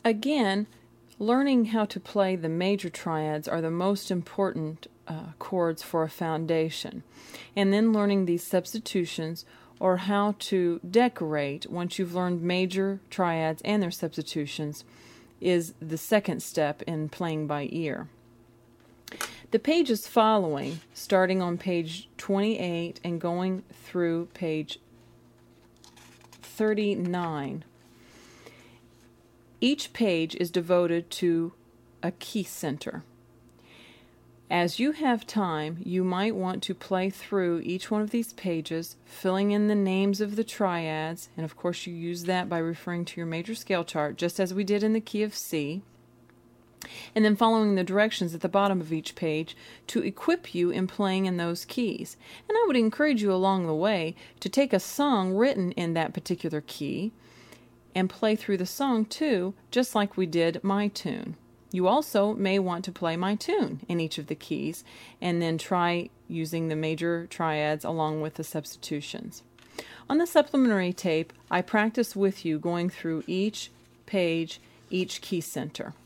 Again, learning how to play the major triads are the most important chords for a foundation. And then learning these substitutions, or how to decorate once you've learned major triads and their substitutions, is the second step in playing by ear. The pages following, starting on page 28 and going through page 39, each page is devoted to a key center. As you have time, you might want to play through each one of these pages, filling in the names of the triads, and of course you use that by referring to your major scale chart, just as we did in the key of C, and then following the directions at the bottom of each page to equip you in playing in those keys. And I would encourage you along the way to take a song written in that particular key and play through the song too, just like we did My Tune. You also may want to play My Tune in each of the keys and then try using the major triads along with the substitutions. On the supplementary tape, I practice with you going through each page, each key center.